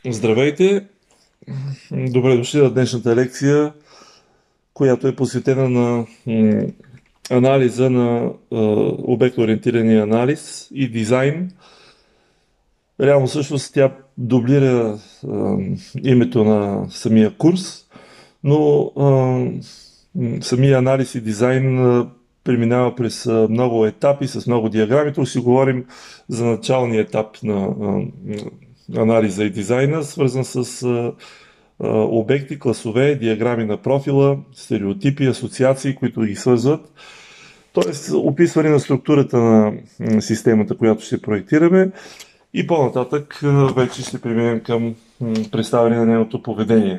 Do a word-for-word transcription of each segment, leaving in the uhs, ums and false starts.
Здравейте! Добре дошли на днешната лекция, която е посветена на м, анализа на обект-ориентирания анализ и дизайн. Реално всъщност тя дублира а, името на самия курс, но а, м, самия анализ и дизайн а, преминава през а, много етапи, с много диаграми. Тук си говорим за началния етап на а, анализа и дизайна, свързан с а, обекти, класове, диаграми на профила, стереотипи, асоциации, които ги свързват. Тоест, описване на структурата на системата, която ще проектираме и по-нататък вече ще преминем към представяне на нейното поведение.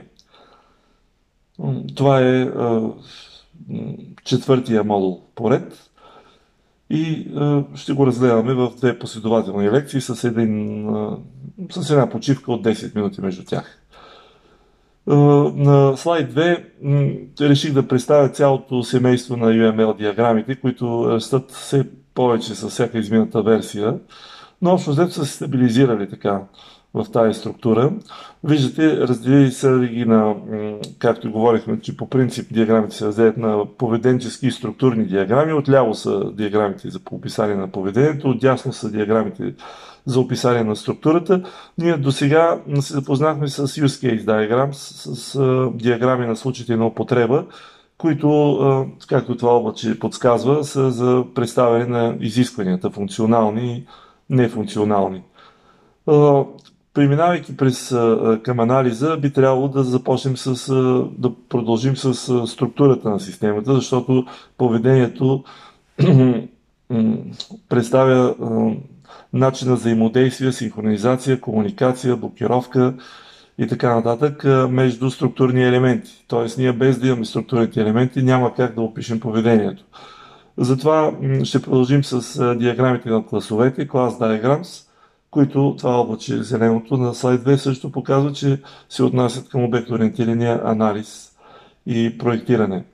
Това е четвъртия модул поред и ще го разгледаме в две последователни лекции с, един, с една почивка от десет минути между тях. На слайд две реших да представя цялото семейство на ю ем ел диаграмите, които растат все повече с всяка измината версия, но общо взето са се стабилизирали така в тази структура. Виждате, разделили са ги на, както говорихме, че по принцип диаграмите се разделят на поведенчески и структурни диаграми. Отляво са диаграмите за описание на поведението, отдясно са диаграмите за описание на структурата. Ние до сега се запознахме с use case diagrams, с, с а, диаграми на случаите на употреба, които, а, както това облаче подсказва, са за представяне на изискванията, функционални и нефункционални. А, преминавайки през, а, към анализа, би трябвало да започнем с, а, да продължим с а, структурата на системата, защото поведението представя а, начин на взаимодействие, синхронизация, комуникация, блокировка и така нататък между структурни елементи. Тоест, ние без да имаме структурните елементи няма как да опишем поведението. Затова ще продължим с диаграмите на класовете, Class Diagrams, които това облаче зеленото на слайд две също показва, че се отнасят към обект-ориентирания анализ и проектиране.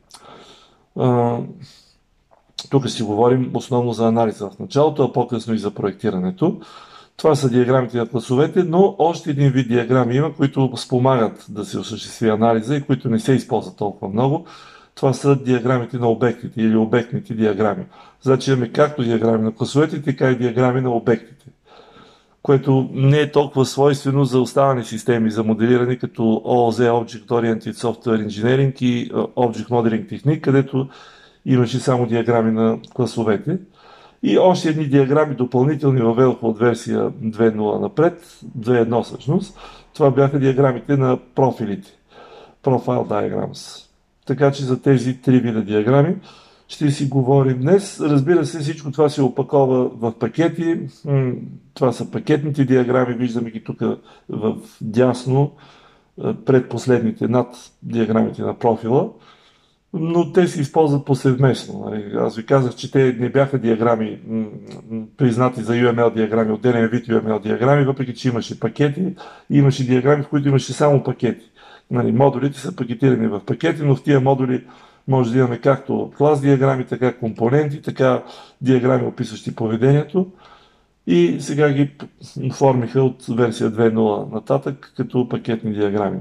Тук ще говорим основно за анализа в началото, а по-късно и за проектирането. Това са диаграмите на класовете, но още един вид диаграми има, които спомагат да се осъществи анализа и които не се използват толкова много. Това са диаграмите на обектите или обектните диаграми. Значи имаме както диаграми на класовете, така и диаграми на обектите, което не е толкова свойствено за останали системи за моделиране, като о о зет Object Oriented Software Engineering и Object Modeling Technique, където имаше само диаграми на класовете. И още едни диаграми допълнителни въведоха от версия две точка нула напред, две точка едно всъщност. Това бяха диаграмите на профилите, Profile Diagrams. Така че за тези три вида диаграми ще си говорим днес. Разбира се, всичко това се опакова в пакети. Това са пакетните диаграми, виждаме ги тук в дясно, предпоследните над диаграмите на профила. Но те се използват повсеместно. Аз ви казах, че те не бяха диаграми, признати за ю ем ел диаграми, отделен вид ю ем ел диаграми, въпреки че имаше пакети, имаше диаграми, в които имаше само пакети. Нали, модулите са пакетирани в пакети, но в тия модули може да имаме както клас диаграми, така компоненти, така диаграми, описващи поведението. И сега ги оформиха от версия две точка нула нататък като пакетни диаграми.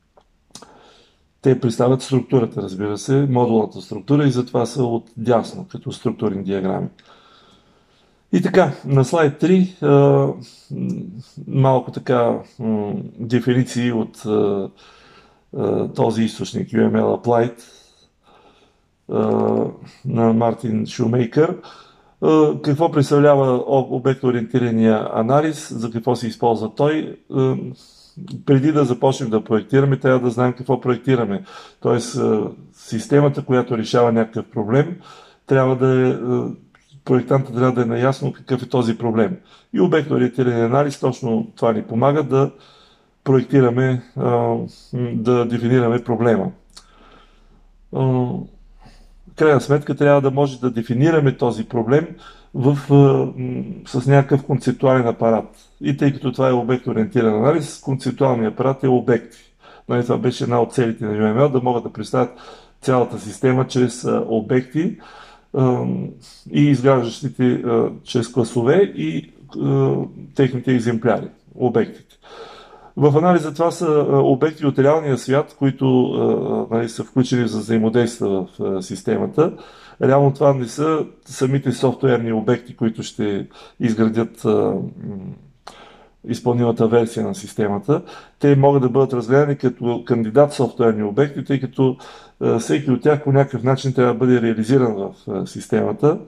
Те представят структурата, разбира се, модулната структура и затова са от дясно, като структурни диаграми. И така, на слайд три малко така дефиниции от този източник ю ем ел Applied на Мартин Шумейкър. Какво представлява обект-ориентирания анализ, за какво се използва той? Преди да започнем да проектираме, трябва да знаем какво проектираме. Тоест, системата, която решава някакъв проблем, трябва да е, проектантът трябва да е наясно какъв е този проблем. И обект-ориентирания анализ точно това ни помага да проектираме, да дефинираме проблема. В крайна сметка трябва да може да дефинираме този проблем в, с някакъв концептуален апарат. И тъй като това е обект-ориентиран анализ, концептуалният апарат е обекти. Нали, това беше една от целите на ю ем ел, да могат да представят цялата система чрез обекти и изграждащите чрез класове и техните екземпляри, обектите. В анализа това са обекти от реалния свят, които нали, са включени за взаимодействие в системата. Реално това не са самите софтуерни обекти, които ще изградят изпълнимата версия на системата. Те могат да бъдат разгледани като кандидат софтуерни обекти, тъй като всеки от тях по някакъв начин трябва да бъде реализиран в системата.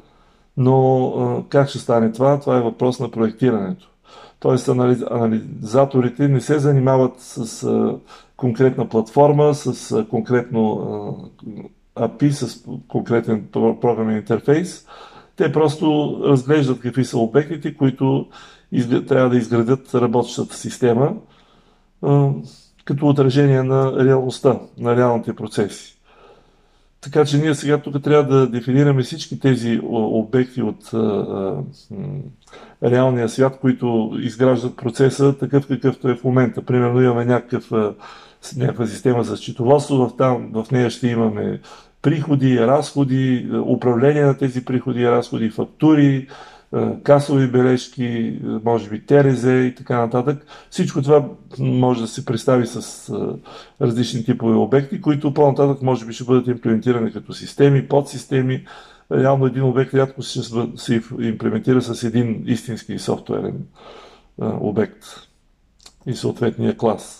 Но как ще стане това? Това е въпрос на проектирането. Тоест анализаторите не се занимават с а, конкретна платформа, с а, конкретно а, ей пи ай, с конкретен програмен интерфейс. Те просто разглеждат какви са обектите, които изг... трябва да изградят работещата система а, като отражение на реалността, на реалните процеси. Така че ние сега тук трябва да дефинираме всички тези обекти от а, а, реалния свят, които изграждат процеса такъв какъвто е в момента. Примерно имаме някакъв, а, някаква система за счетоводство, в, там, в нея ще имаме приходи, разходи, управление на тези приходи, разходи, фактури, касови бележки, може би ТРЗ и така нататък. Всичко това може да се представи с различни типове обекти, които по-нататък може би ще бъдат имплементирани като системи, подсистеми. Реално един обект рядко се имплементира с един истински софтуерен обект и съответния клас.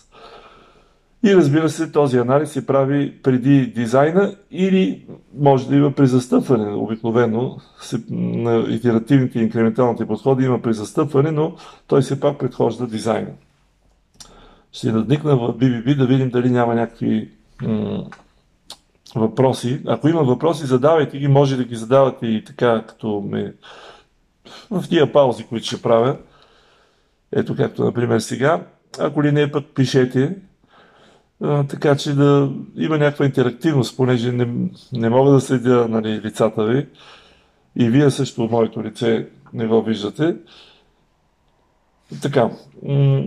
И разбира се, този анализ се прави преди дизайна или може да има при застъпване. Обикновено на итеративните и инкременталните подходи има при застъпване, но той все пак предхожда дизайна. Ще надникна в би би би да видим дали няма някакви м- въпроси. Ако има въпроси, задавайте ги. Може да ги задавате и така, като ме... в тия паузи, които ще правя. Ето както, например, сега. Ако ли не, пък пишете. А, така че да има някаква интерактивност, понеже не, не мога да следя нали, лицата ви и вие също от моето лице не го виждате. Така. М-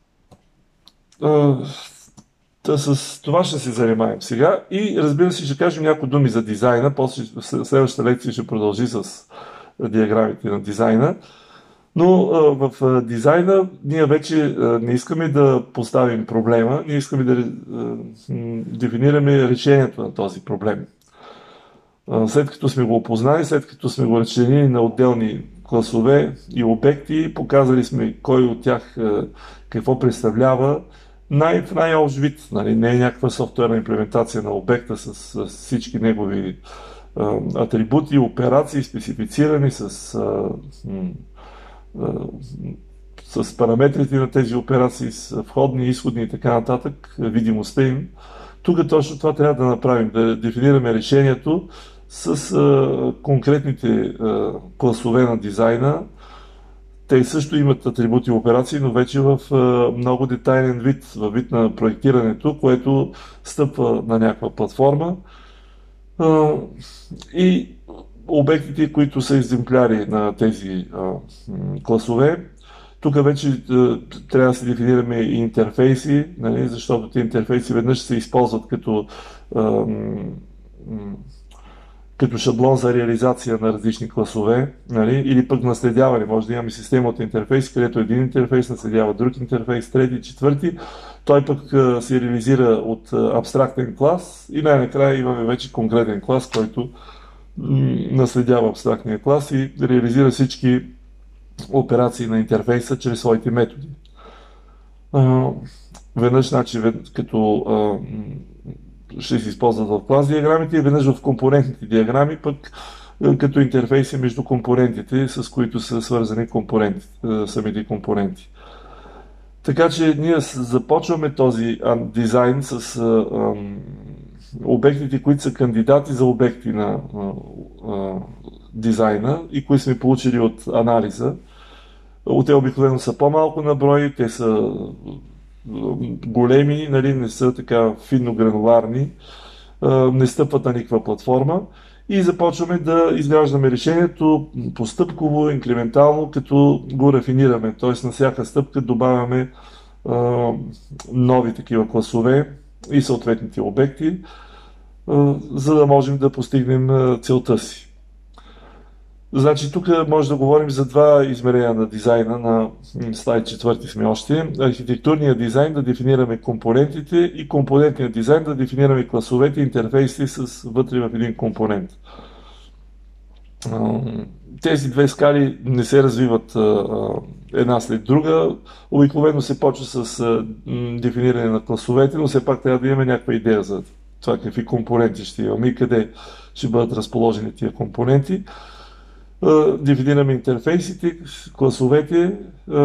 а, да, с това ще се занимаем сега и разбира се ще кажем някои думи за дизайна, после следващата лекция ще продължи с диаграмите на дизайна. Но а, в а, дизайна ние вече а, не искаме да поставим проблема, ние искаме да а, дефинираме решението на този проблем. А, след като сме го опознали, след като сме го разчленили на отделни класове и обекти, показали сме кой от тях а, какво представлява, най- в най-общ вид, нали, не е някаква софтуерна имплементация на обекта с, с всички негови а, атрибути, операции, специфицирани с а, с параметрите на тези операции, с входни, изходни и така нататък, видимостта им. Тук точно това трябва да направим, да дефинираме решението с а, конкретните а, класове на дизайна. Те също имат атрибути и операции, но вече в а, много детайлен вид, във вид на проектирането, което стъпва на някаква платформа. А, и обектите, които са екземпляри на тези а, класове. Тук вече а, трябва да се дефинираме и интерфейси, нали, защото тези интерфейси веднъж се използват като, а, м- като шаблон за реализация на различни класове, нали, или пък наследяване. Може да имаме система от интерфейси, където един интерфейс наследява друг интерфейс, трети, четвърти. Той пък а, се реализира от а, абстрактен клас и най-накрая имаме вече конкретен клас, който наследява абстрактния клас и реализира всички операции на интерфейса чрез своите методи. А, веднъж, значи, вед, като а, ще се използват в клас диаграмите и веднъж в компонентните диаграми, пък а, като интерфейси между компонентите, с които са свързани компоненти, а, самите компоненти. Така че ние започваме този а, дизайн с а, а, обектите, които са кандидати за обекти на а, а, дизайна и които сме получили от анализа. Те обикновено са по-малко на брой, те са големи, нали, не са така финно грануларни, а, не стъпват на никаква платформа и започваме да изграждаме решението постъпково, инкрементално, като го рафинираме. Т.е. на всяка стъпка добавяме а, нови такива класове и съответните обекти, за да можем да постигнем целта си. Значи тук може да говорим за два измерения на дизайна, на слайд четвърти сме още. Архитектурния дизайн да дефинираме компонентите и компонентния дизайн да дефинираме класовете и интерфейсите с вътре в един компонент. Тези две скали не се развиват една след друга. Обикновено се почва с дефиниране на класовете, но все пак трябва да имаме някаква идея за това какви компоненти ще имаме и къде ще бъдат разположени тия компоненти. Дефинираме интерфейсите, класовете,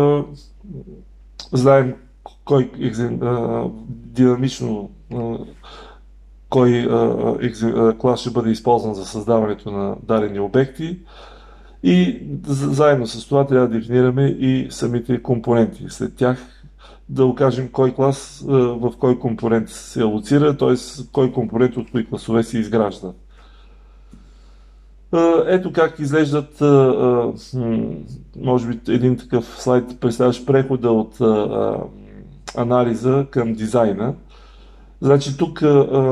знаем кой динамично кой клас ще бъде използван за създаването на дадени обекти и заедно с това трябва да дефинираме и самите компоненти. След тях да окажем кой клас в кой компонент се алоцира, т.е. кой компонент от кои класове се изгражда. Ето как изглеждат, може би един такъв слайд представяш прехода от анализа към дизайна. Значи тук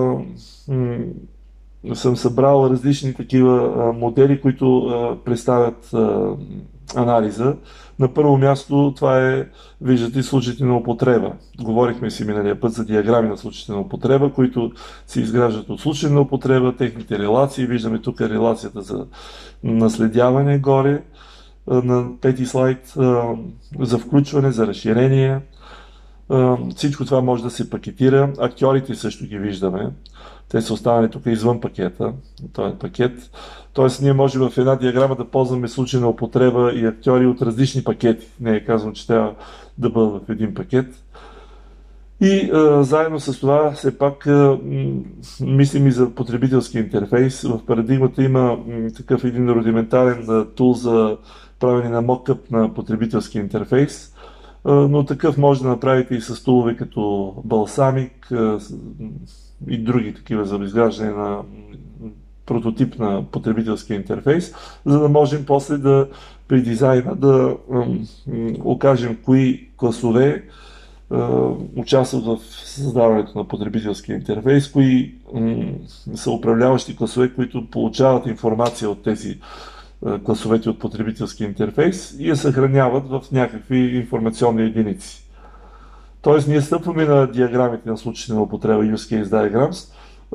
съм събрал различни такива модели, които представят анализа. На първо място това е, виждате, случаите на употреба. Говорихме си миналия път за диаграми на случаите на употреба, които се изграждат от случаи на употреба, техните релации. Виждаме тук релацията за наследяване горе на пети слайд, за включване, за разширение. Всичко това може да се пакетира. Актьорите също ги виждаме. Те са останали тук извън пакета. Това е пакет. Тоест ние можем в една диаграма да ползваме случай на употреба и актьори от различни пакети. Не е казано, че трябва да бъдат в един пакет. И а, заедно с това все пак а, мислим и за потребителски интерфейс. В парадигмата има м, такъв един рудиментарен тул за правене на мокъп на потребителски интерфейс. Но такъв може да направите и с тулове като Balsamic и други такива за изграждане на прототип на потребителския интерфейс, за да можем после да при дизайна да окажем кои класове участват в създаването на потребителския интерфейс, кои са управляващи класове, които получават информация от тези класовете от потребителски интерфейс и я съхраняват в някакви информационни единици. Тоест, ние стъпваме на диаграмите на случаите на употреба Use Case Diagrams.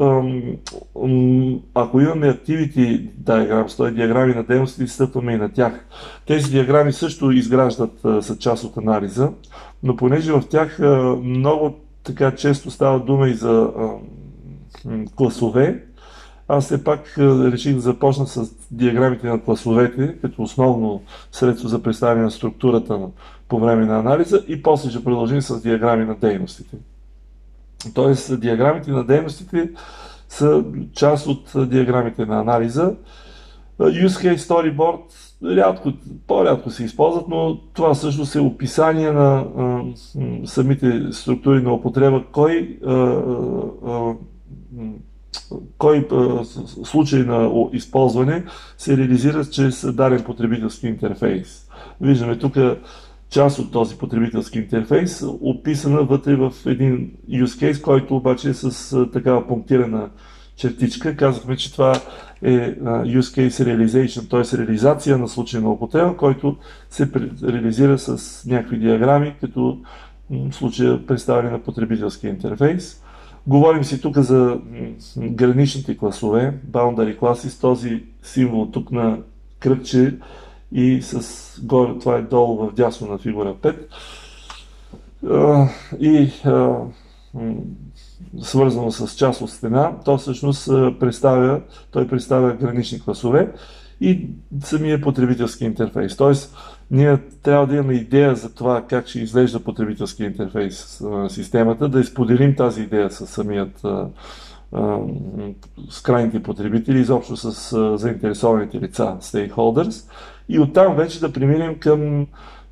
Ако имаме Activity Diagrams, т.е. диаграми на дейностите, стъпваме и на тях. Тези диаграми също изграждат са част от анализа, но понеже в тях много така често става дума и за класове, аз все пак реших да започна с диаграмите на класовете, като основно средство за представяне на структурата по време на анализа и после ще продължим с диаграми на дейностите. Тоест, диаграмите на дейностите са част от диаграмите на анализа. Use Case Storyboard рядко, по-рядко се използват, но това всъщност е описание на а, самите структури на употреба, кой а, а, кой случай на използване се реализира чрез даден потребителски интерфейс. Виждаме тук част от този потребителски интерфейс, описана вътре в един use case, който обаче е с такава пунктирана чертичка. Казахме, че това е use case realization, т.е. реализация на случай на употреба, който се реализира с някакви диаграми, като случая представяне на потребителския интерфейс. Говорим си тук за граничните класове, boundary classes, този символ тук на кръгче и с горе, това е долу в дясно на фигура пет. И свързано с част от стена, то всъщност представя, той представя гранични класове и самия потребителски интерфейс. Тоест, ние трябва да имаме идея за това как ще изглежда потребителски интерфейс на системата, да изподелим тази идея с самият с крайните потребители, изобщо с заинтересованите лица, stakeholders, и оттам вече да преминем към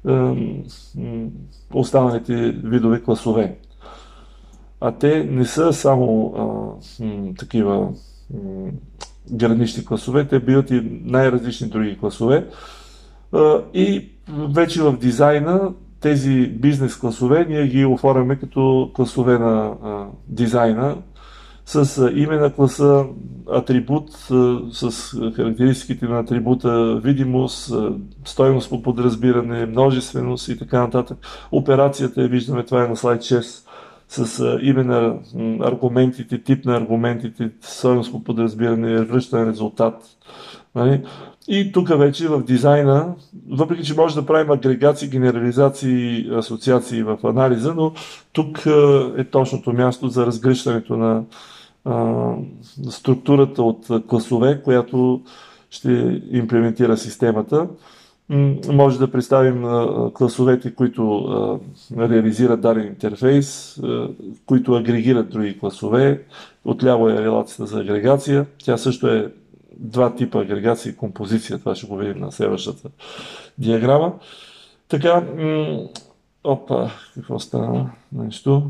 останалите видове класове. А те не са само а, м, такива м, гранични класове, те биват и най-различни други класове. А, и вече в дизайна тези бизнес класове ние ги оформяме като класове на а, дизайна с а, име на класа, атрибут а, с характеристиките на атрибута, видимост, а, стойност по подразбиране, множественост и така нататък. Операцията, виждаме, това е на слайд шест, с а, име на м, аргументите, тип на аргументите, стойност по подразбиране, връщане резултат. Нали? И тук вече в дизайна, въпреки че може да правим агрегации, генерализации, асоциации в анализа, но тук е точното място за разгръщането на а, структурата от класове, която ще имплементира системата. М, Може да представим а, класовете, които а, реализират даден интерфейс, а, които агрегират други класове. Отляво е релацията за агрегация. Тя също е два типа агрегация и композиция. Това ще го видим на следващата диаграма. Така, м- опа, какво стана? Нещо.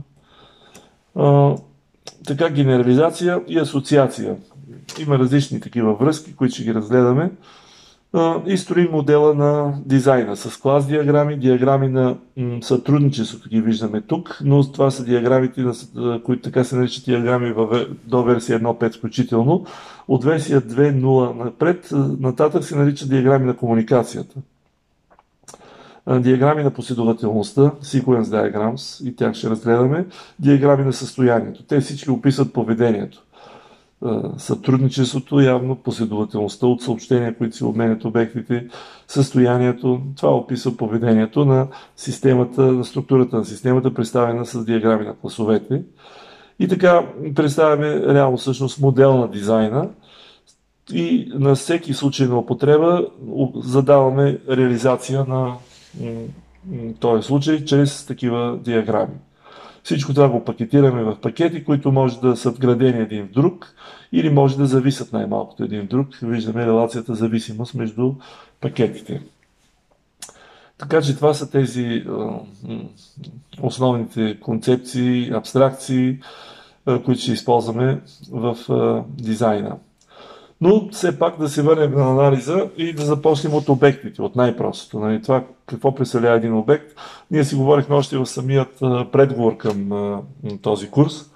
А, така, генерализация и асоциация. Има различни такива връзки, които ще ги разгледаме. А, и строим модела на дизайна с клас диаграми, диаграми на м, сътрудничеството ги виждаме тук, но това са диаграмите, на, които така се наричат диаграми във, до версия едно точка пет включително. От версия две точка нула напред, нататък се наричат диаграми на комуникацията. А, диаграми на последователността, sequence diagrams, и тях ще разгледаме. Диаграми на състоянието. Те всички описват поведението. Сътрудничеството, явно последователността от съобщения, които се обменят обектите, състоянието. Това описва поведението на системата, на структурата на системата, представена с диаграми на класовете. И така представяме реално всъщност модел на дизайна и на всеки случай на употреба задаваме реализация на този случай чрез такива диаграми. Всичко това го пакетираме в пакети, които може да са вградени един в друг или може да зависят най-малкото един в друг. Виждаме релацията зависимост между пакетите. Така че това са тези е, основните концепции, абстракции, е, които ще използваме в е, дизайна. Но все пак да се върнем на анализа и да започнем от обектите, от най-простото. Нали? Това какво представлява един обект. Ние си говорихме още в самият предговор към а, този курс,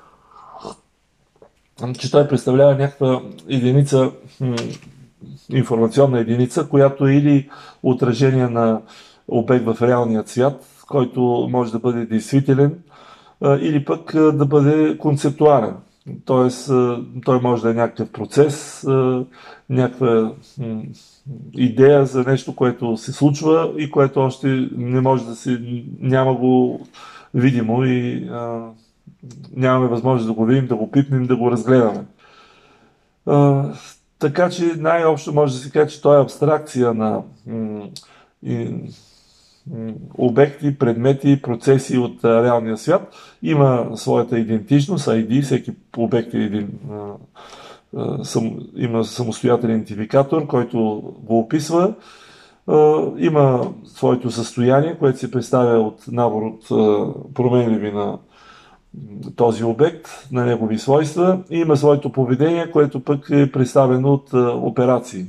че той представлява някаква единица, м, информационна единица, която е или отражение на обект в реалния свят, който може да бъде действителен, а, или пък а, да бъде концептуален. Тоест, той може да е някакъв процес, някаква идея за нещо, което се случва и което още не може да се, няма го видимо и а, нямаме възможност да го видим, да го пипнем, да го разгледаме. А, така че най-общо може да се каже, че той е абстракция на м- и, обекти, предмети, процеси от а, реалния свят. Има своята идентичност, ай ди, всеки обект е един, а, а, сам, има самостоятелен идентификатор, който го описва. А, има своето състояние, което се представя от набор от а, променливи на този обект, на негови свойства. И има своето поведение, което пък е представено от а, операции,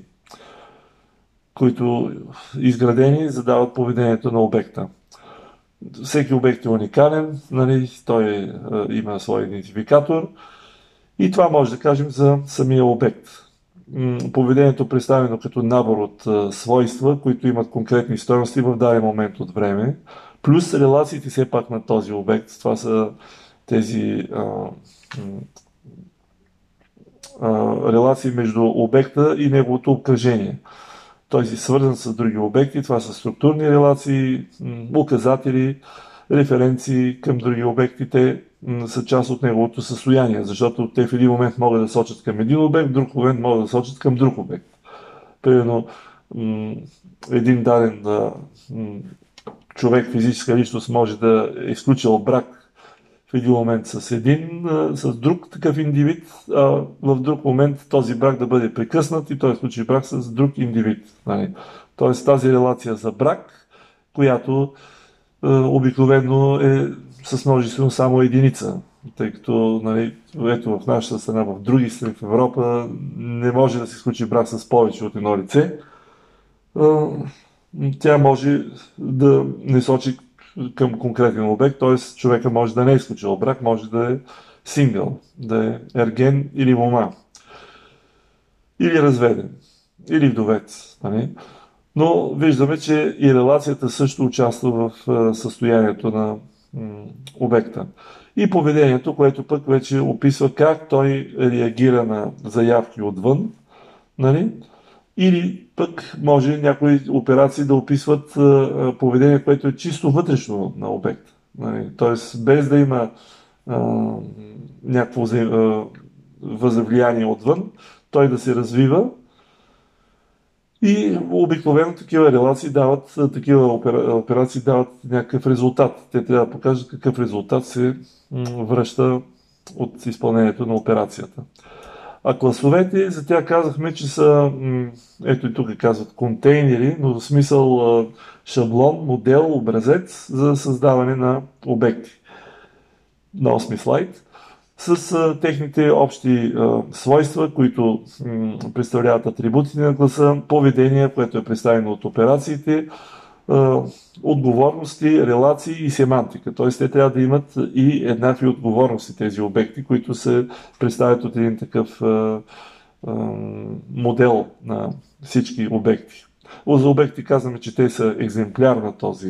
които изградени задават поведението на обекта. Всеки обект е уникален, нали, той е, има свой идентификатор и това може да кажем за самия обект. Поведението е представено като набор от а, свойства, които имат конкретни стойности в даден момент от време, плюс релациите все пак на този обект. Това са тези а, а, релации между обекта и неговото обкръжение. Той си свързан с други обекти, това са структурни релации, указатели, референции към други обекти, те са част от неговото състояние, защото те в един момент могат да сочат към един обект, в друг момент могат да сочат към друг обект. Примерно, един даден човек, физическа личност, може да е изключил брак в един момент с един, с друг такъв индивид, а в друг момент този брак да бъде прекъснат и той случи брак с друг индивид. Нали? Тоест тази релация за брак, която е, обикновено е с множествено само единица, тъй като нали, ето в нашата страна, в други страни в Европа не може да се случи брак с повече от едно лице. Тя може да не сочи към конкретен обект, т.е. човека може да не е изключил брак, може да е сингъл, да е ерген или мома, или разведен, или вдовец. Нали? Но виждаме, че и релацията също участва в а, състоянието на м, обекта. И поведението, което пък вече описва как той реагира на заявки отвън, нали? Или пък може някои операции да описват а, поведение, което е чисто вътрешно на обекта. Нали? Тоест без да има а, някакво а, възвлияние отвън, той да се развива и обикновено такива релации дават, такива опера, операции дават някакъв резултат. Те трябва да покажат какъв резултат се връща от изпълнението на операцията. А класовете, за тях казахме, че са, ето и тук казват, контейнери, но в смисъл шаблон, модел, образец за създаване на обекти. На осми слайд. С а, техните общи а, свойства, които м, представляват атрибутите на класа, поведение, което е представено от операциите, а, отговорности, релации и семантика. Т.е. те трябва да имат и еднакви отговорности, тези обекти, които се представят от един такъв а, а, модел на всички обекти. За обекти казваме, че те са екземпляр на този,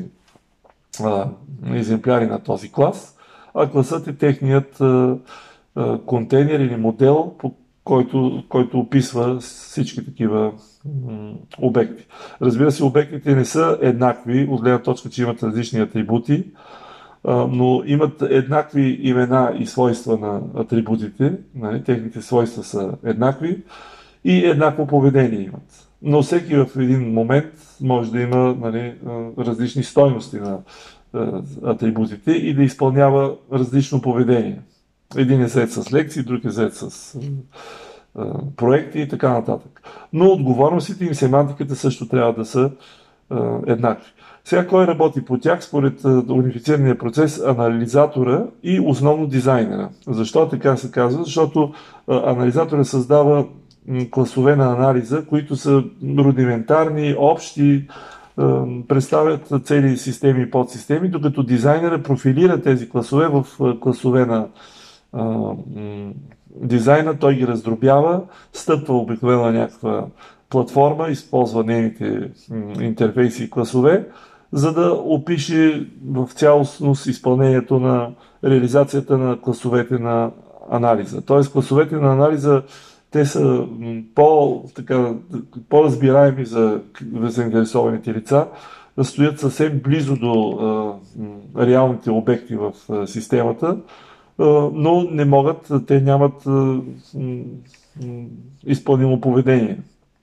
а, екземпляри на този клас, а класът е техният а, а, контейнер или модел, по който, който описва всички такива м, обекти. Разбира се, обектите не са еднакви, от гледна точка, че имат различни атрибути, а, но имат еднакви имена и свойства на атрибутите, нали? Техните свойства са еднакви и еднакво поведение имат. Но всеки в един момент може да има, нали, различни стойности на атрибутите и да изпълнява различно поведение. Един е зает с лекции, друг е зает с а, проекти и така нататък. Но отговорностите и семантиката също трябва да са а, еднакви. Сега кой работи по тях? Според а, унифицирания процес, анализатора и основно дизайнера. Защо така се казва? Защото а, анализатора създава м, класове на анализа, които са рудиментарни, общи, представят цели системи и подсистеми, докато дизайнера профилира тези класове в класове на а, м, дизайна, той ги раздробява, стъпва обикновено на някаква платформа, използва нейните м, интерфейси и класове, за да опише в цялостност изпълнението на реализацията на класовете на анализа. Тоест класовете на анализа те са по, така, по-разбираеми за заинтересованите лица, да стоят съвсем близо до а, реалните обекти в а, системата, а, но не могат, те нямат а, м, м, изпълнимо поведение.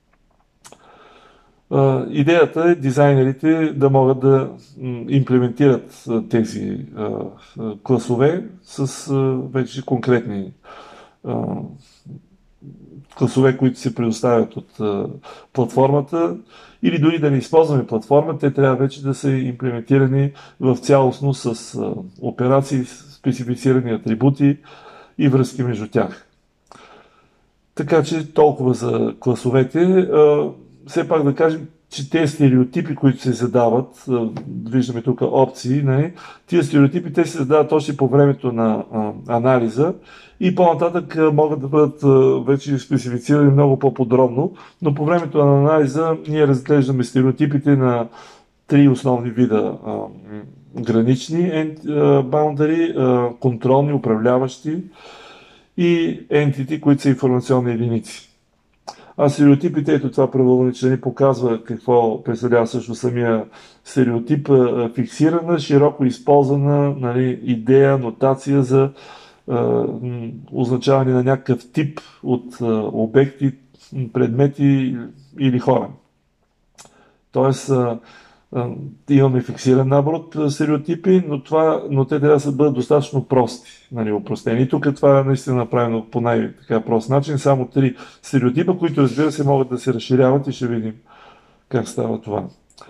А, идеята е дизайнерите да могат да м, имплементират а, тези а, а, класове с а, вече конкретни а, класове, които се предоставят от а, платформата, или дори да не използваме платформа, те трябва вече да са имплементирани в цялостно с а, операции, специфицирани атрибути и връзки между тях. Така че толкова за класовете. А, все пак да кажем, че тези стереотипи, които се задават, а, виждаме тук опции, не? Тия стереотипи те се задават още по времето на а, анализа и по-нататък а, могат да бъдат а, вече специфицирани много по-подробно, но по времето на анализа ние разглеждаме стереотипите на три основни вида а, гранични баундари, контролни, управляващи и entity, които са информационни единици. А стереотипите, ето това правилниче ни показва какво представлява също самия стереотип, фиксирана, широко използвана, нали, идея, нотация за е, означаване на някакъв тип от е, обекти, предмети или хора. Тоест, е, имаме фиксиран набор от стереотипи, но, това, но те трябва да бъдат достатъчно прости, нали, упростени. И тук това е наистина направено по най-прост начин. Само три стереотипа, които разбира се могат да се разширяват и ще видим как става това.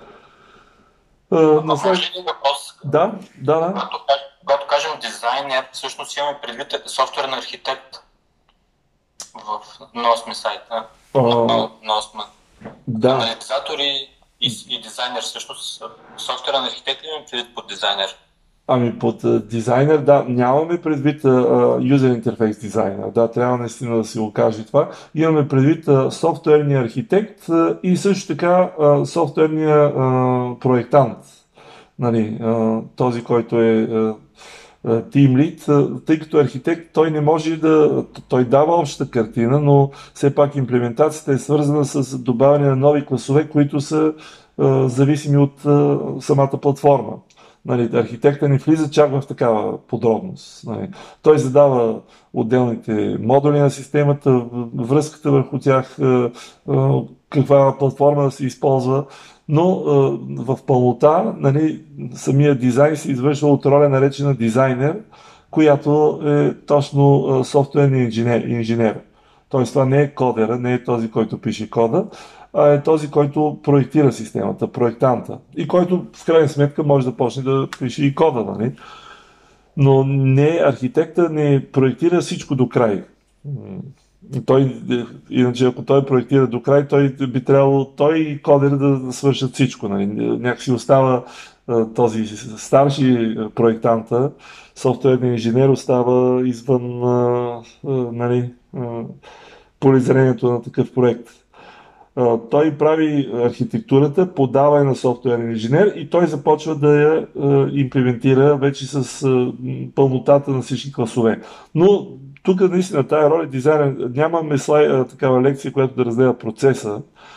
А, след... въпрос? Да, да, да. Когато, когато кажем дизайнер, всъщност имаме предвид софтуерен архитект в осми сайта. На осми. Да. Анализатори и, и дизайнер, всъщност софтуерен архитект ли имаме предвид под дизайнер? Ами под а, дизайнер, да, нямаме предвид юзер интерфейс дизайнер, да, трябва наистина да си го каже това. Имаме предвид а, софтуерния архитект а, и също така а, софтуерния а, проектант, нали, а, този, който е а, Team Lead, тъй като архитект той не може да, той дава общата картина, но все пак имплементацията е свързана с добавяне на нови класове, които са а, зависими от а, самата платформа. Нали, архитекта не влиза чак в такава подробност. Нали. Той задава отделните модули на системата, връзката върху тях, а, а, каква платформа да се използва, но а, в пълнота, нали, самия дизайн се извършва от роля наречена дизайнер, която е точно а, софтуерния инженер. инженер. Тоест това не е кодера, не е този, който пише кода, а е този, който проектира системата, проектанта. И който в крайна сметка може да почне да пише и кода, нали? Но не, архитекта не проектира всичко до край. Той, иначе ако той проектира до край, той би трябвало той и кодер да, да свършат всичко. Нали. Някакси остава този старши проектанта, софтуерният инженер остава извън нали, полезрението на такъв проект. Той прави архитектурата, подава я на софтуерен инженер и той започва да я имплементира вече с пълнотата на всички класове. Но тук наистина тая роля дизайнер, нямаме слай, такава лекция, която да разгледа процеса,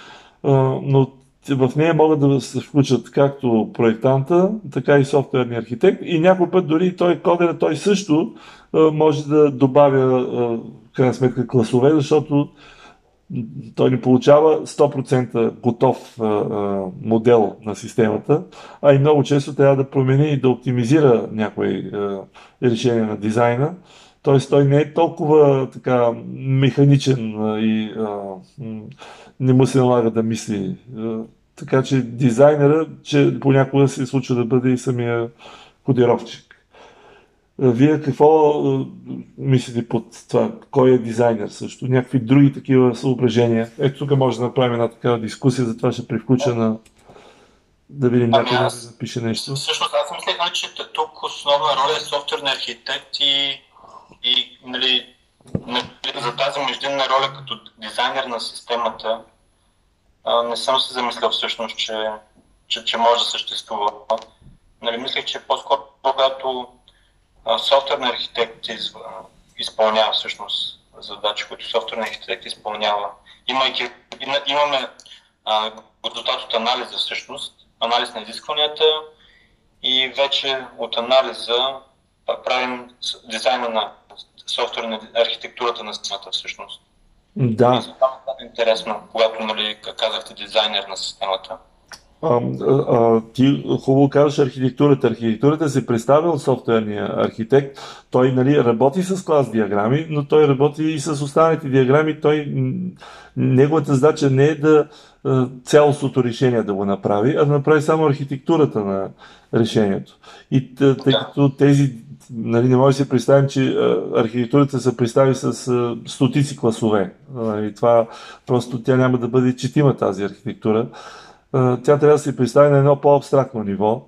но в нея могат да се включат както проектанта, така и софтуерния архитект и някой път дори той кодера, той също може да добавя в крайна сметка класове, защото той не получава сто процента готов а, а, модел на системата, а и много често трябва да промени и да оптимизира някои а, решения на дизайна. Тоест той не е толкова така механичен а, и а, не му се налага да мисли. А, така че дизайнера, че понякога се случва да бъде и самия кодировчик. Вие какво мислите под това? Кой е дизайнер също? Някакви други такива съображения? Ето тук може да направим една такава дискусия, затова ще привключа на да видим ами някой да аз, запише нещо. Всъщност аз мисля, че тук основна роля е софтуерен архитект и, и нали, за тази междинна роля като дизайнер на системата а, не съм се замислял всъщност, че, че, че може да съществува. Нали, мислех, че по-скоро когато софтуерният архитект из, изпълнява всъщност задачи, които софтуерният архитект изпълнява. Имайки, имаме а, резултат от анализа всъщност, анализ на изискванията и вече от анализа правим дизайна на софтуерна архитектурата на системата всъщност. Да. И за това е интересно, когато нали, казахте дизайнер на системата. А, а, ти хубаво казваш архитектурата. Архитектурата се представя от софтуерния архитект. Той нали, работи с клас диаграми, но той работи и с останалите диаграми. Той, неговата задача не е да цялостното решение да го направи, а да направи само архитектурата на решението. И тъй като тези нали, не може да си представим, че архитектурата се представи с стотици класове. И това просто тя няма да бъде четима тази архитектура. Тя трябва да се представи на едно по-абстрактно ниво.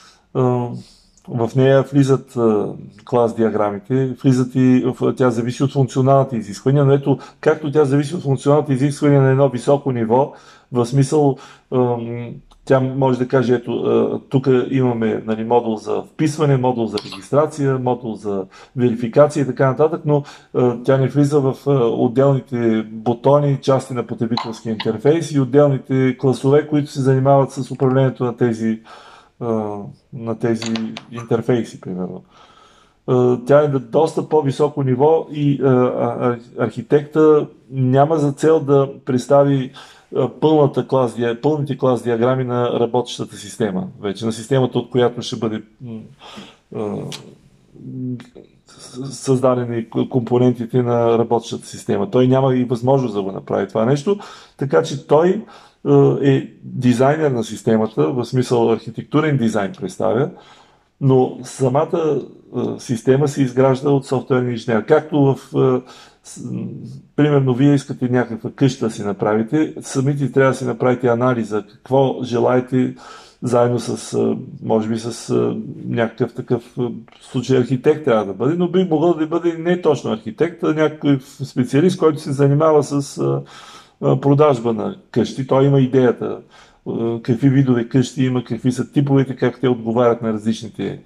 В нея влизат клас диаграмите, влизат и тя зависи от функционалните изисквания, но ето както тя зависи от функционалните изисквания на едно високо ниво, в смисъл тя може да каже, ето тук имаме нали, модул за вписване, модул за регистрация, модул за верификация и така нататък, но тя не влиза в отделните бутони, части на потребителския интерфейс и отделните класове, които се занимават с управлението на тези, на тези интерфейси, примерно. Тя е на доста по-високо ниво и архитекта няма за цел да представи пълната клас, пълните клас диаграми на работещата система. Вече на системата, от която ще бъде създадени компонентите на работещата система. Той няма и възможност да го направи това нещо, така че той е дизайнер на системата, в смисъл архитектурен дизайн представя, но самата система се изгражда от софтуерен инженер. Както в примерно, вие искате някаква къща да си направите, самите трябва да си направите анализа, какво желаете заедно с, може би с някакъв такъв случай архитект трябва да бъде, но би могъл да бъде не точно архитект, а някой специалист, който се занимава с продажба на къщи. Той има идеята какви видове къщи има, какви са типовете, как те отговарят на различните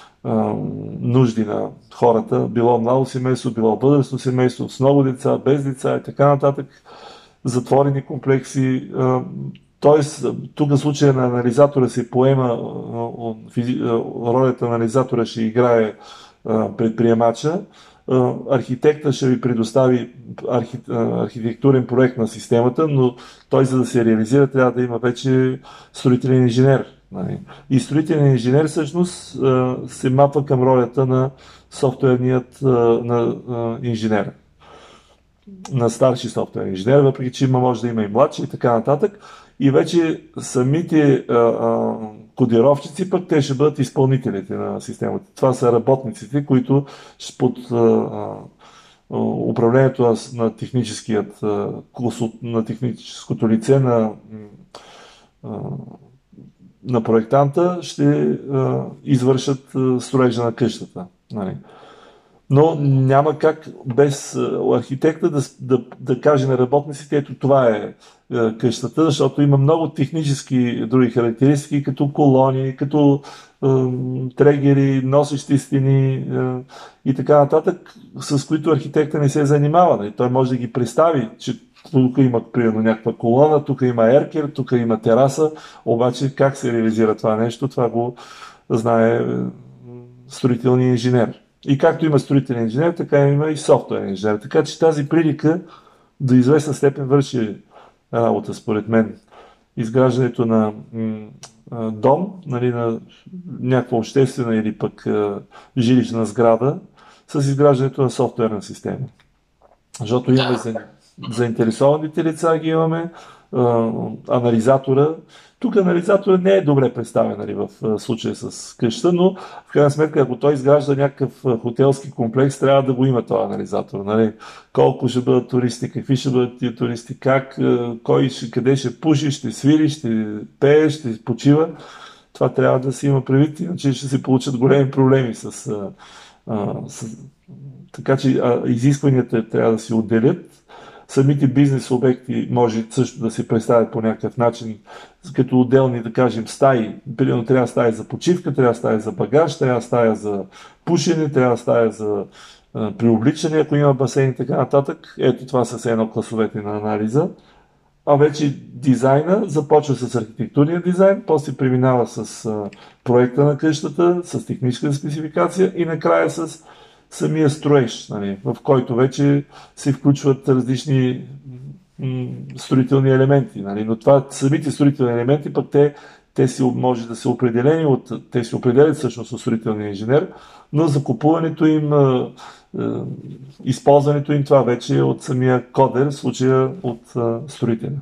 нужди на хората, било младо семейство, било възрастно семейство, с много деца, без деца и така нататък, затворени комплекси. Тоест, тук в случая на анализатора се поема, ролята на анализатора ще играе предприемача, архитекта ще ви предостави архи, архитектурен проект на системата, но той, за да се реализира, трябва да има вече строителен инженер. И строителен инженер всъщност се мапва към ролята на софтуерният на инженер, на старши софтуерен инженер, въпреки че има, може да има и младши и така нататък. И вече самите а, а, кодировчици, пък те ще бъдат изпълнителите на системата. Това са работниците, които под а, а, управлението на, на, техническият, а, на техническото лице на, а, на проектанта ще а, извършат а, строежа на къщата. Нали? Но няма как без архитекта да, да, да каже на работниците, ето това е, е къщата, защото има много технически други характеристики, като колони, като е, трегери, носещи стени е, и така нататък, с които архитекта не се занимава. Нали? Той може да ги представи, че тук има примерно някаква колона, тук има еркер, тук има тераса, обаче как се реализира това нещо, това го знае строителният инженер. И както има строителен инженер, така има и софтуерен инженер. Така че тази прилика до известна степен върши работа, според мен. Изграждането на м- дом, нали, на някаква обществена или пък а, жилищна сграда, с изграждането на софтуерна система. Защото имаме за, заинтересованите лица, ги имаме, а, анализатора. Тук анализатора не е добре представен, нали, в случая с къща, но в крайна сметка, ако той изгражда някакъв хотелски комплекс, трябва да го има този анализатор. Нали. Колко ще бъдат туристи, какви ще бъдат тия туристи, как, кой ще, къде ще пуши, ще свири, ще пее, ще почива. Това трябва да се има предвид, иначе ще се получат големи проблеми с... А, с така че а, изискванията трябва да се отделят. Самите бизнес обекти може също да се представят по някакъв начин, като отделни, да кажем, стаи. Примерно трябва стая за почивка, трябва стая за багаж, трябва стая за пушене, трябва стая за а, приобличане, ако има басейн и така нататък. Ето това са все едно класовете на анализа. А вече дизайна започва с архитектурния дизайн, после преминава с а, проекта на къщата, с техническа спецификация и накрая с самия строеж, нали, в който вече се включват различни м- строителни елементи. Нали, но това, самите строителни елементи, пък те, те си може да са определени от, те се определят всъщност от строителния инженер, но закупуването им, а, а, използването им, това вече е от самия кодер, в случая от а, строителя.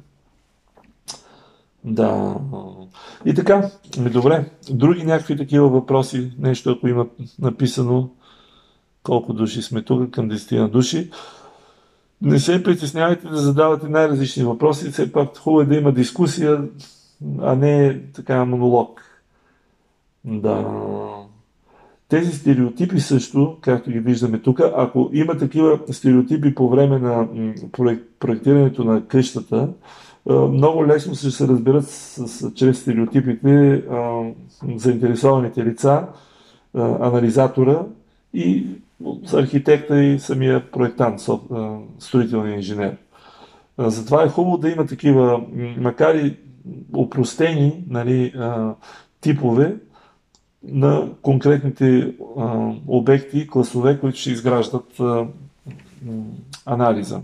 Да. И така, добре. Други някакви такива въпроси, нещо ако има написано, колко души сме тук, към десет души. Не се притеснявайте да задавате най-различни въпроси, все пак хубаво е да има дискусия, а не така монолог. Да. Тези стереотипи също, както ги виждаме тук, ако има такива стереотипи по време на проектирането на къщата, много лесно ще се разберат с, с, чрез стереотипите а, заинтересованите лица, а, анализатора и архитекта и самия проектант, строителния инженер. Затова е хубаво да има такива, макар и опростени, нали, типове на конкретните обекти и класове, които ще изграждат анализа.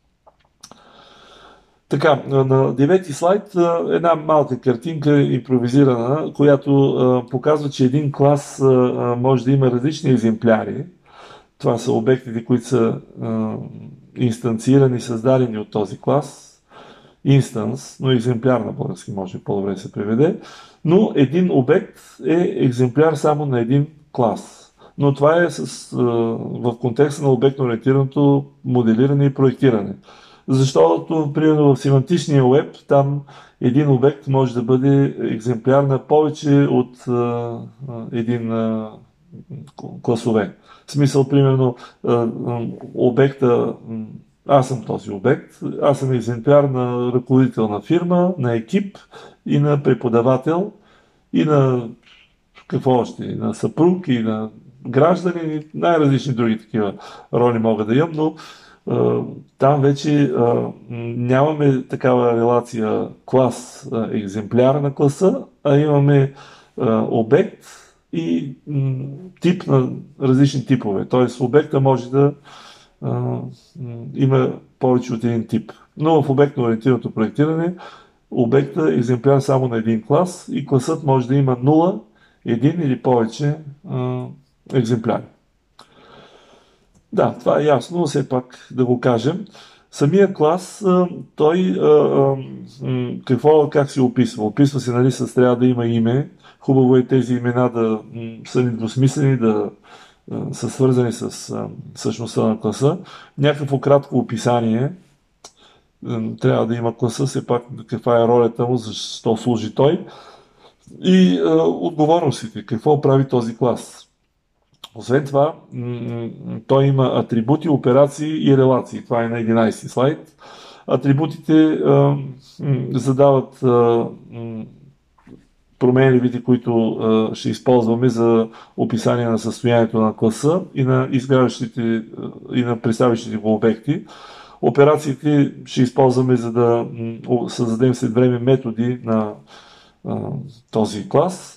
Така, на девети слайд една малка картинка импровизирана, която показва, че един клас може да има различни екземпляри. Това са обектите, които са инстанцирани, създадени от този клас. Инстанс, но екземпляр на български може по-добре да се преведе. Но един обект е екземпляр само на един клас. Но това е с, в контекста на обектно-ориентираното моделиране и проектиране. Защото, примерно, в семантичния уеб, там един обект може да бъде екземпляр на повече от а, а, един а, класове. В смисъл, примерно, а, а, обекта, аз съм този обект, аз съм екземпляр на ръководител на фирма, на екип и на преподавател и на какво още, и на съпруг и на граждани, най-различни други такива роли могат да имам, но а, там вече а, нямаме такава релация клас, а, екземпляр на класа, а имаме а, обект и м, тип на различни типове. Тоест обекта може да а, м, има повече от един тип. Но в обектно-ориентираното проектиране обекта е екземпляр само на един клас и класът може да има нула, един или повече а, екземпляри. Да, това е ясно, но все пак да го кажем. Самия клас, той а, а, какво, как се описва? Описва се, нали, с трябва да има име. Хубаво е тези имена да м, са недвусмислени, да а, са свързани с а, същността на класа. Някакво кратко описание. Трябва да има класа, все пак каква е ролята му, защо служи той. И а, отговорностите, какво прави този клас. Освен това, той има атрибути, операции и релации. Това е на единайсети слайд. Атрибутите а, задават а, променливите, които а, ще използваме за описание на състоянието на класа и на изграждащите и на представящите го обекти. Операциите ще използваме, за да създадем след време методи на а, този клас,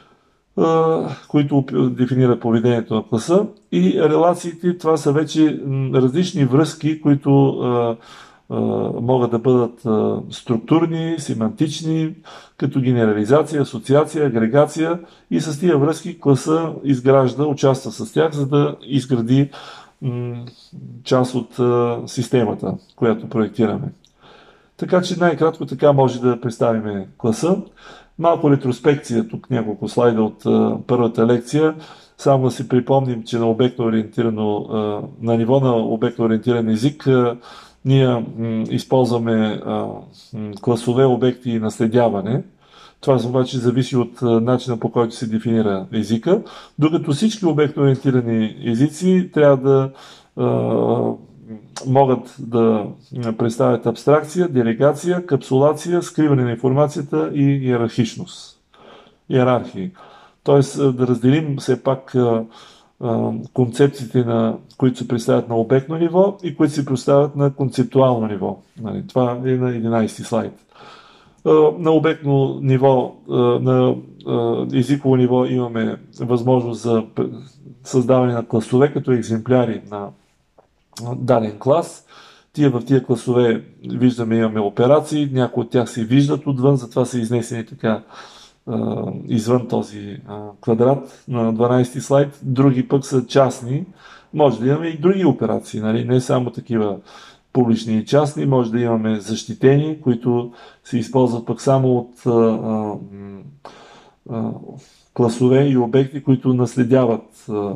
които дефинират поведението на класа. И релациите, това са вече различни връзки, които а, а, могат да бъдат а, структурни, семантични, като генерализация, асоциация, агрегация, и с тия връзки класа изгражда, участва с тях, за да изгради м, част от а, системата, която проектираме. Така че най-кратко така може да представим класа. Малко ретроспекция, тук няколко слайда от а, първата лекция. Само да си припомним, че на обектно-ориентирано, а, на ниво на обектно-ориентиран език а, ние м, използваме а, м, класове, обекти и наследяване. Това обаче зависи от а, начина, по който се дефинира езика, докато всички обектно-ориентирани езици трябва да а, могат да представят абстракция, делегация, капсулация, скриване на информацията и иерархичност. Иерархии. Тоест да разделим все пак а, а, концепциите, на, които се представят на обектно ниво и които се представят на концептуално ниво. Нали, това е на единайсети слайд. А, на обектно ниво, а, на а, езиково ниво имаме възможност за създаване на класове като екземпляри на даден клас. Тия в тия класове виждаме, имаме операции, някои от тях се виждат отвън, затова са изнесени така а, извън този а, квадрат на дванайсети слайд. Други пък са частни. Може да имаме и други операции, нали? Не само такива публични и частни, може да имаме защитени, които се използват пък само от а, а, а, класове и обекти, които наследяват а,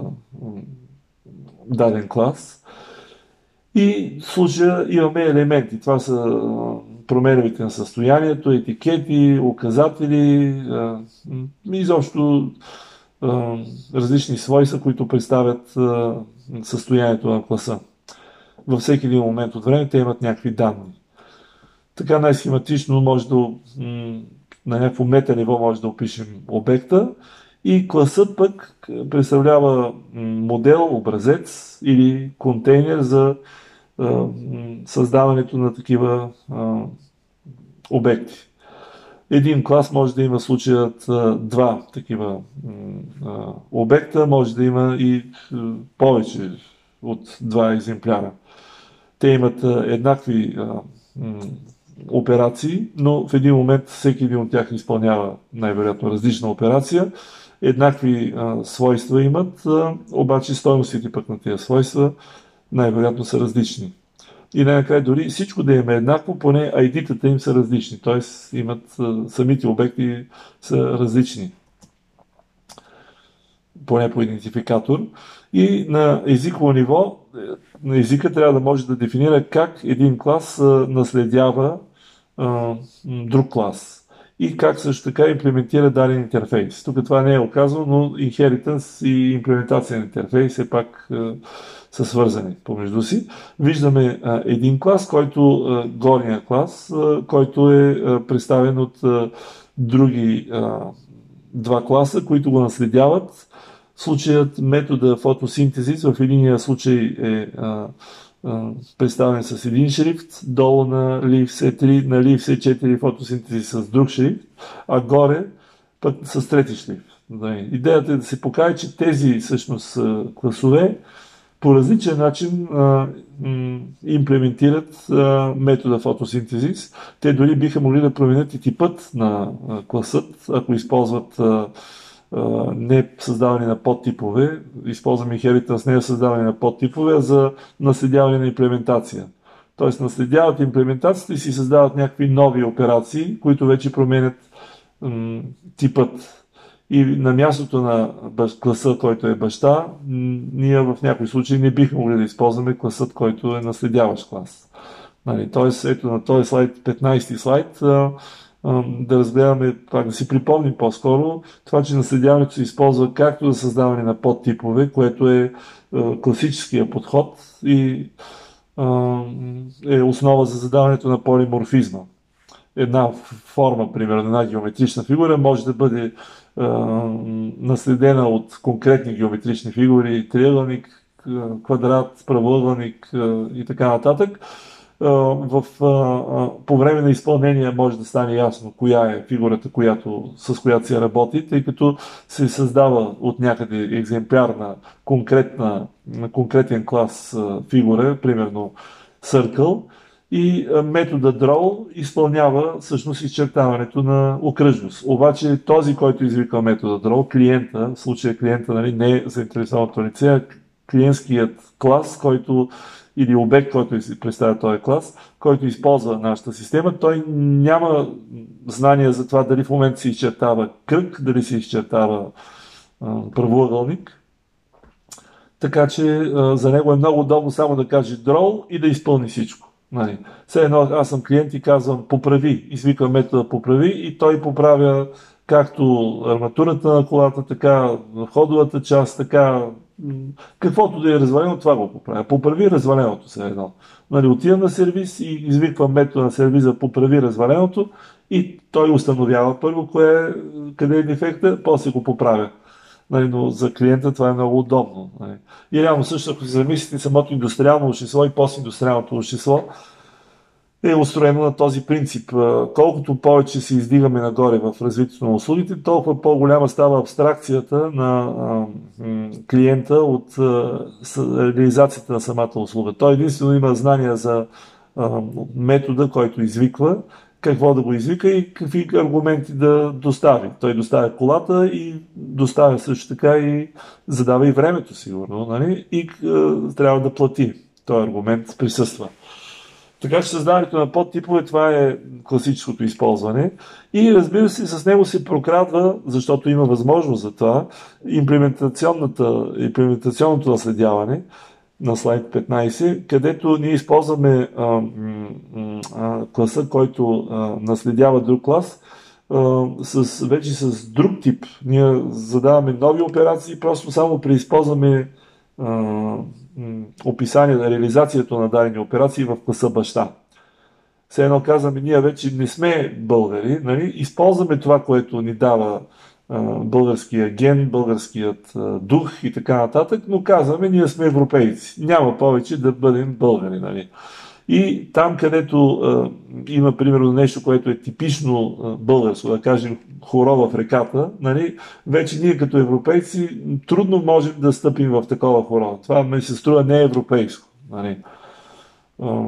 даден клас. И в случая имаме елементи. Това са променливите на състоянието, етикети, указатели, изобщо различни свойства, които представят състоянието на класа. Във всеки един момент от време те имат някакви данни. Така най-схематично може да, на някакво мета ниво може да опишем обекта и класът пък представлява модел, образец или контейнер за а, създаването на такива а, обекти. Един клас може да има в случаят а, два такива а, обекта, може да има и а, повече от два екземпляра. Те имат а, еднакви а, м, операции, но в един момент всеки един от тях изпълнява най-вероятно различна операция. Еднакви а, свойства имат, а, обаче стойностите пък на тези свойства най-вероятно са различни. И най-накрая дори всичко да им е еднакво, поне ай ди-тата им са различни, т.е. имат а, самите обекти са различни. поне по идентификатор. И на езиково ниво, на езика трябва да може да дефинира как един клас наследява а, друг клас и как също така имплементира даден интерфейс. Тук това не е оказано, но inheritance и имплементация на интерфейс все пак а, са свързани помежду си. Виждаме а, един клас, който а, горния клас, а, който е а, представен от а, други а, два класа, които го наследяват. Случаят метода фотосинтезис в единия случай е а, а, представен с един шрифт, долу на лив С три, на лив С четири фотосинтезис с друг шрифт, а горе пък с трети шрифт. Идеята е да се покаже, че тези всъщност класове по различен начин а, м, имплементират а, метода фотосинтезис. Те дори биха могли да променят и типът на а, класът, ако използват а, а, не създаване на подтипове, използваме inheritance не създаване на подтипове, а за наследяване на имплементация. Тоест наследяват имплементацията и си създават някакви нови операции, които вече променят м, типът. И на мястото на класа, който е баща, ние в някои случаи не бихме могли да използваме класът, който е наследяващ клас. Нали, тоест, ето на този слайд, петнайсети слайд, а, а, да разгледаме, пак да си припомним по-скоро, това, че наследяването се използва както за създаване на подтипове, което е а, класическия подход и а, е основа за задаването на полиморфизма. Една форма, примерно, една геометрична фигура може да бъде а, наследена от конкретни геометрични фигури, триъгълник, квадрат, правоъгълник а, и така нататък. А, в, а, по време на изпълнение може да стане ясно коя е фигурата, която, с която се работи, тъй като се създава от някъде екземпляр на, конкретна, на конкретен клас а, фигура, примерно Circle, и метода Draw изпълнява всъщност изчертаването на окръжност. Обаче този, който извиква метода Draw, клиента, в случая клиента, нали, не е заинтересованото лице, а клиентският клас, който или обект, който се представя този клас, който използва нашата система, той няма знание за това дали в момента се изчертава кръг, дали се изчертава а, правоъгълник. Така че а, за него е много удобно само да каже Draw и да изпълни всичко. Нали. Все едно аз съм клиент и казвам поправи, извиквам метода поправи и той поправя както арматурата на колата, така ходовата част, така каквото да е развалено, това го поправя. Поправи разваленото все едно. Нали, отивам на сервис и извиквам метода на сервиза поправи разваленото и той установява първо кое, къде е дефекта, после го поправя. Нали, но за клиента това е много удобно. Нали. И реално също, ако се замислите, самото индустриално общество и постиндустриалното общество е устроено на този принцип. Колкото повече се издигаме нагоре в развитието на услугите, толкова по-голяма става абстракцията на а, м, клиента от а, с, реализацията на самата услуга. Той единствено има знания за а, метода, който извиква, какво да го извика и какви аргументи да достави. Той доставя колата и доставя също така и задава и времето, сигурно, нали? И а, трябва да плати. Този аргумент присъства. Така че създаването на подтипове, това е класическото използване. И разбира се, с него се прокрадва, защото има възможност за това, имплементационното наследяване на слайд петнайсет, където ние използваме а, а, класа, който а, наследява друг клас, а, с, вече с друг тип. Ние задаваме нови операции, просто само преизползваме а, описание на реализацията на дадени операции в класа баща. Все едно казваме, ние вече не сме българи, нали? Използваме това, което ни дава а, българския ген, българският а, дух и така нататък, но казваме, ние сме европейци. Няма повече да бъдем българи. Нали? И там, където а, има примерно нещо, което е типично а, българско, да кажем хоро в реката, нали, вече ние като европейци трудно можем да стъпим в такова хоро. Това ми се струва не европейско. Нали. А,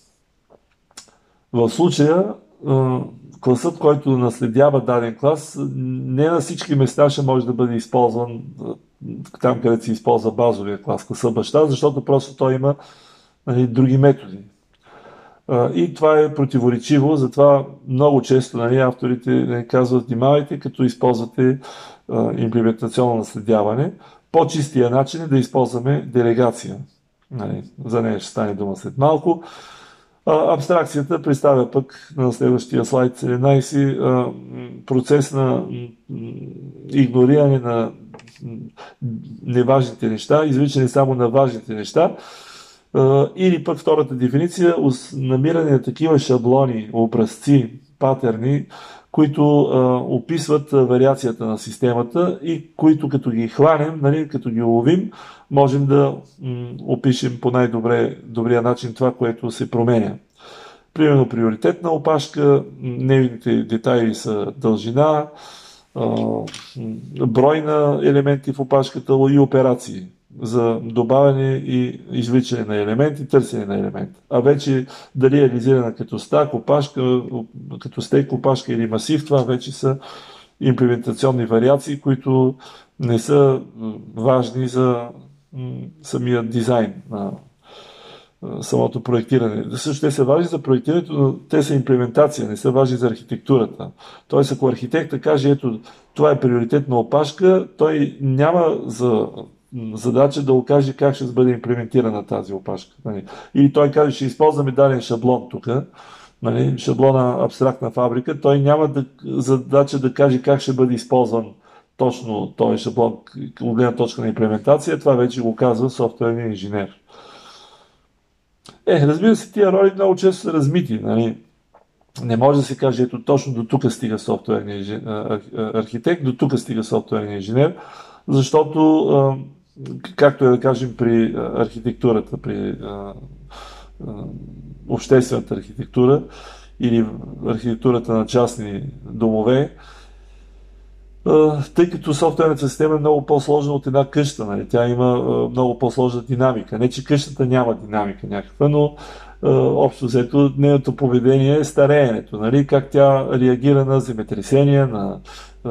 в случая а, класът, който наследява даден клас, не на всички места ще може да бъде използван там, където се използва базовия клас, класа баща, защото просто той има, нали, други методи. И това е противоречиво, затова много често, нали, авторите, нали, казват, внимавайте, като използвате а, имплементационно наследяване. По-чистия начин е да използваме делегация. Нали, за нея ще стане дума след малко. А, абстракцията представя пък на следващия слайд седемнайсет а, процес на игнориране на неважните неща, извличане само на важните неща. Или пък втората дефиниция, намиране на такива шаблони, образци, патърни, които а, описват а, вариацията на системата и които като ги хванем, нали, като ги уловим, можем да м, опишем по най-добрия начин това, което се променя. Примерно приоритетна опашка, нейните детайли са дължина, а, брой на елементи в опашката и операции за добавяне и извличане на елементи, търсене на елемент. А вече дали е реализирана като стак, опашка, като стек, опашка или масив, това вече са имплементационни вариации, които не са важни за самия дизайн на самото проектиране. Също те са важни за проектирането, но те са имплементация, не са важни за архитектурата. Тоест, ако архитекта каже, ето, това е приоритетна опашка, той няма за задача да окаже как ще бъде имплементирана тази опашка. Нали. Или той каже, ще използваме даден шаблон тук, нали, шаблона абстрактна фабрика, той няма да, задача да каже как ще бъде използван точно този шаблон от гледна точка на имплементация, това вече го казва софтуерният инженер. Е, разбира се, тия роли много често са размити. Нали. Не може да се каже, ето точно до тук стига софтуерният архитект, до тук стига софтуерният инженер, защото, както е да кажем при архитектурата, при обществената архитектура или архитектурата на частни домове, тъй като софтуерната система е много по-сложна от една къща, нали? Тя има много по-сложна динамика. Не, че къщата няма динамика някаква, но общо взето нейното поведение е стареенето, нали? Как тя реагира на земетресения, на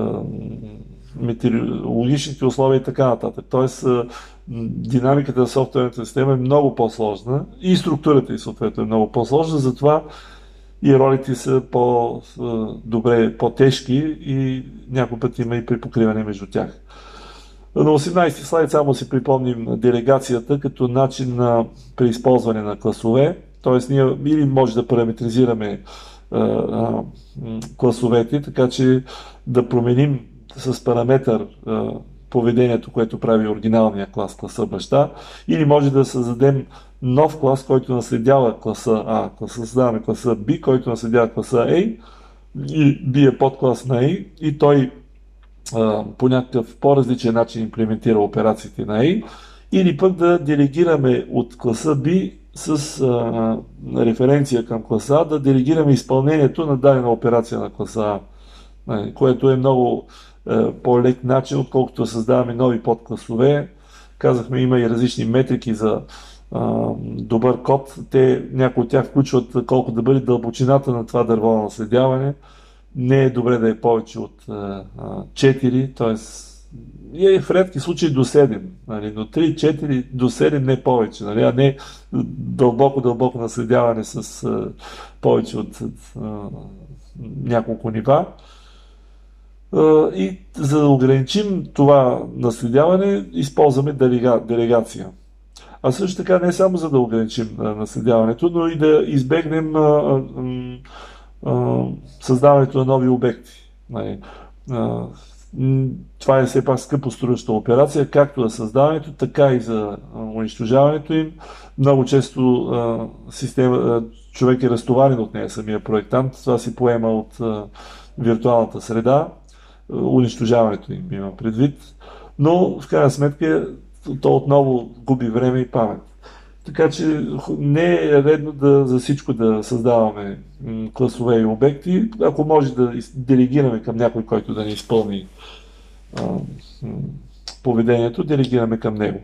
метеорологичните условия и така нататък. Тоест, динамиката на софтуерната система е много по-сложна и структурата и съответно е много по-сложна, затова и ролите са по-добре, по-тежки и някой път има и припокриване между тях. На осемнайсети слайд само си припомним делегацията като начин на преизползване на класове, т.е. ние или може да параметризираме а, а, класовете, така че да променим с параметър а, поведението, което прави оригиналния клас, класа баща, или може да създадем нов клас, който наследява класа А, класа, създаваме класа B, който наследява класа A, и B е подклас на A, и той а, по някакъв по-различен начин имплементира операциите на A, или пък да делегираме от класа B с а, референция към класа А, да делегираме изпълнението на дадена операция на класа А, което е много а, по-лек начин, отколкото създаваме нови подкласове. Казахме, има и различни метрики за а, добър код. Те, някои от тях включват колко да бъде дълбочината на това дърво на наследяване. Не е добре да е повече от а, четири, т.е. е в редки случаи до седем, нали, но три, четири до седем не повече, нали, а не дълбоко-дълбоко наследяване с а, повече от а, няколко нива. А, и за да ограничим това наследяване, използваме делега, делегация. А също така не само за да ограничим а, наследяването, но и да избегнем а, а, а, създаването на нови обекти. Нали. А, това е все пак скъпо струваща операция, както за създаването, така и за унищожаването им. Много често а, система, а, човек е разтоварен от нея, самия проектант. Това се поема от а, виртуалната среда, а, унищожаването им има предвид. Но в крайна сметка то отново губи време и памет. Така че не е редно да, за всичко да създаваме класове и обекти. Ако може да делегираме към някой, който да ни изпълни а, поведението, делегираме към него.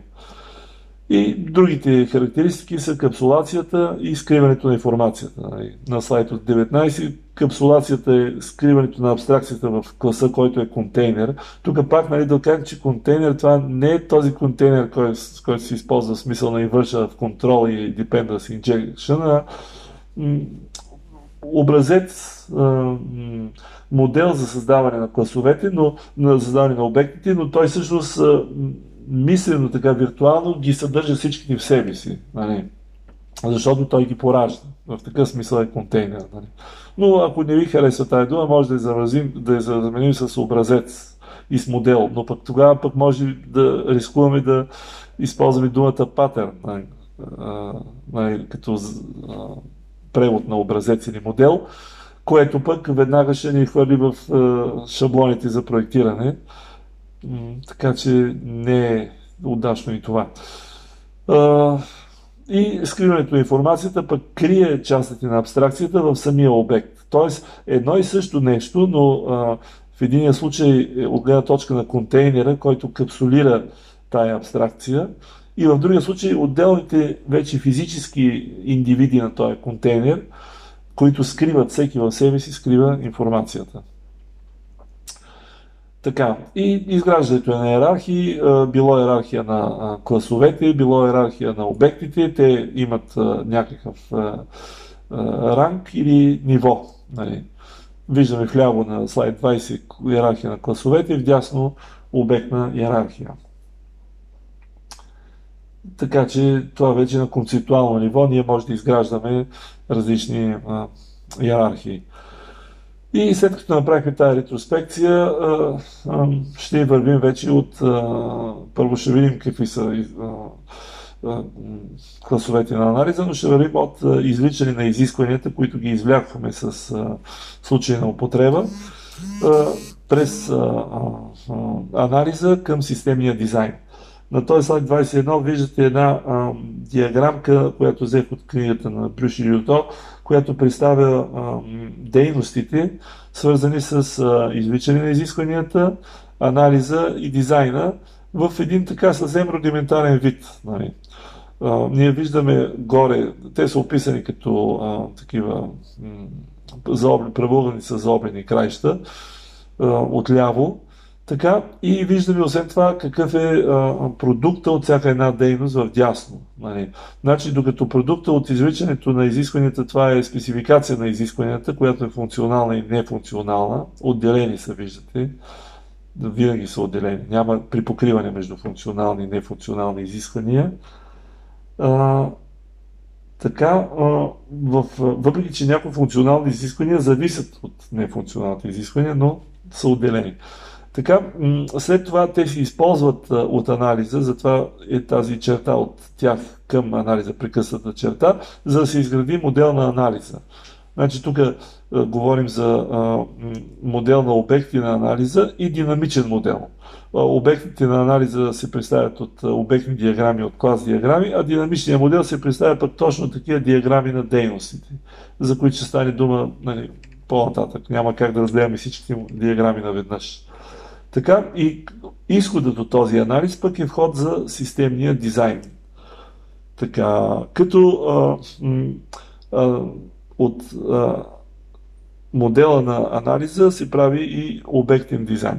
И другите характеристики са капсулацията и скриването на информацията. На слайд от деветнайсет капсулацията е скриването на абстракцията в класа, който е контейнер. Тук пак, нали, да кажем, че контейнер, това не е този контейнер, който, който се използва в смисъл на инвърша в контрол и dependency injection, а образец, модел за създаване на класовете, но на създаване на обектите, но той всъщност мислено така виртуално ги съдържа всичките в себе си, нали? Защото той ги поражда. В такъв смисъл е контейнер. Нали? Но ако не ви харесва тази дума, може да я заразим, да я заменим с образец и с модел, но пък тогава пък може да рискуваме да използваме думата патърн, нали? Нали, като а, превод на образец или модел, което пък веднага ще ни хвърли в а, шаблоните за проектиране. М, така че не е удачно и това. А, и скриването на информацията пък крие частите на абстракцията в самия обект. Тоест едно и също нещо, но а, в единия случай от гледна точка на контейнера, който капсулира тая абстракция, и в другия случай отделните вече физически индивиди на този контейнер, които скриват, всеки в себе си скрива информацията. Така, и изграждането на иерархии, било иерархия на класовете, било иерархия на обектите, те имат някакъв ранг или ниво. Нали. Виждаме вляво на слайд двайсет иерархия на класовете, вдясно обектна иерархия. Така че това вече на концептуално ниво ние може да изграждаме различни а, иерархии. И след като направихме тази ретроспекция, а, а, ще вървим вече от... А, първо ще видим какви са а, а, класовете на анализа, но ще вървим от а, извличане на изискванията, които ги извлякохме с а, случай на употреба, а, през а, а, анализа към системния дизайн. На този слайд двайсет и едно виждате една а, диаграмка, която взех от книгата на Брюш и Люто, която представя а, дейностите, свързани с а, извличане на изискванията, анализа и дизайна в един така съвсем рудиментарен вид. Нали. А, ние виждаме горе, те са описани като а, такива правоъгълни с заоблени краища, а, отляво. Така, и виждаме освен това какъв е а, продукта от всяка една дейност в дясно. Нали. Значи, докато продукта от извличането на изискванията, това е спецификация на изискванията, която е функционална и нефункционална, отделени са, виждате, винаги са отделени, няма припокриване между функционални и нефункционални изисквания. А, така, а, в, въпреки че някои функционални изисквания зависят от нефункционалните изисквания, но са отделени. Така, след това те се използват от анализа, затова е тази черта от тях към анализа, прекъсната черта, за да се изгради модел на анализа. Значи тук говорим за а, модел на обекти на анализа и динамичен модел. А, обектите на анализа се представят от обектни диаграми, от клас диаграми, а динамичният модел се представя пък точно такива диаграми на дейностите, за които ще стане дума, нали, по-нататък. Няма как да разгледаме всички диаграми наведнъж. Така, и изходът от този анализ пък е вход за системния дизайн. Така, като а, а, от а, модела на анализа се прави и обектен дизайн.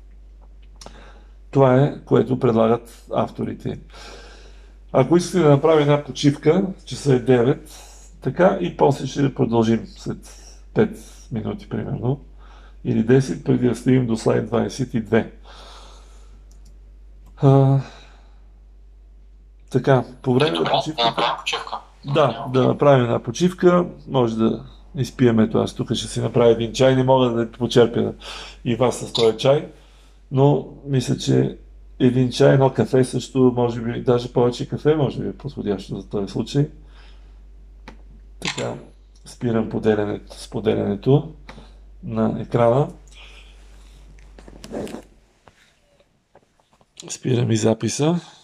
Това е, което предлагат авторите. Ако искате да направим една почивка, часа е девет, така, и после ще продължим след пет минути примерно, или десет, преди да стигнем до слайд двайсет и две. А, така, по време на почивката... Да, да направим една почивка. Може да изпием, ето аз тук ще си направя един чай. Не мога да почерпя и вас с този чай, но мисля, че един чай, едно кафе също, може би, даже повече кафе може би е подходящо за този случай. Така, спирам поделянето, споделянето на екрана. Спирам и записа.